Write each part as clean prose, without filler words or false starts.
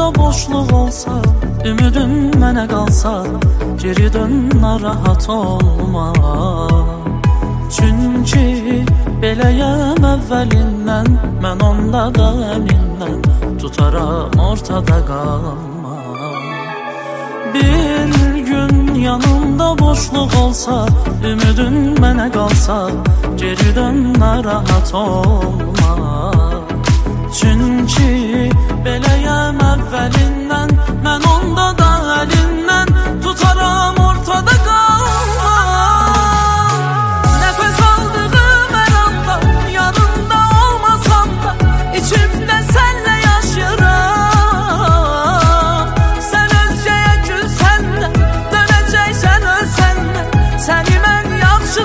boşluq olsa, ümidin mənə qalsa, geri dön, narahat olma. Çünki beləyəm əvvəlindən, mən onda da əmindən tutaram, ortada qalma. Bir gün yanımda boşluq olsa, ümidin mənə qalsa, geri dön, narahat olma. Çünki beləyəm əvvəlindən, mən onda da əlindən tutaram, ortada qalma. Nəfəs aldığım hər anda, yanında olmasam da, içimdə sənlə yaşayıram. Sən özgəyə gülsən də, dönəcəksən ölsən də, səni mən yaxşı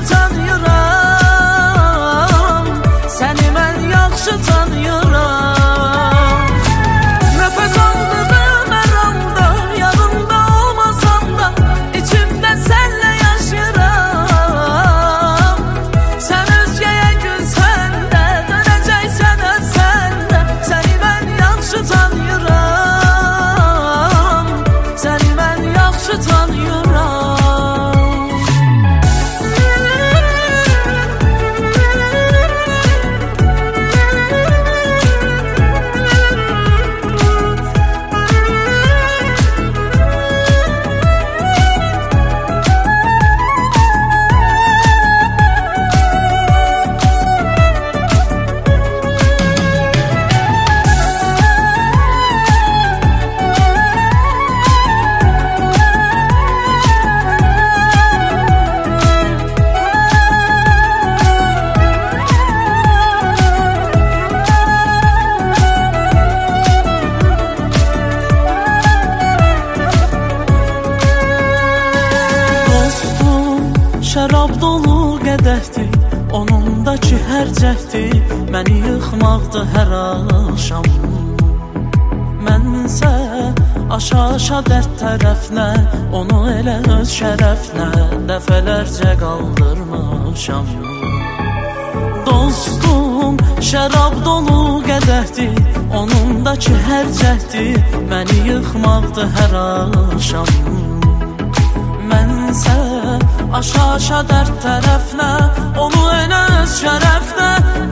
tanıyıram. Səni mən yaxşı tanıyıram. Şərab dolu qədəhdir, onundakı hər cəhdi məni yıxmaqdır hər axşam. Mənsə aşa-aşa dərd tərəfinə, onu elə öz şərəfinə dəfələrcə qaldırmışam. Dostum, şərab dolu qədəhdir, onundakı hər cəhdi məni yıxmaqdır hər axşam. Mənsə aşa-aşa dərd tərəfinə, onu elə öz şərəfinə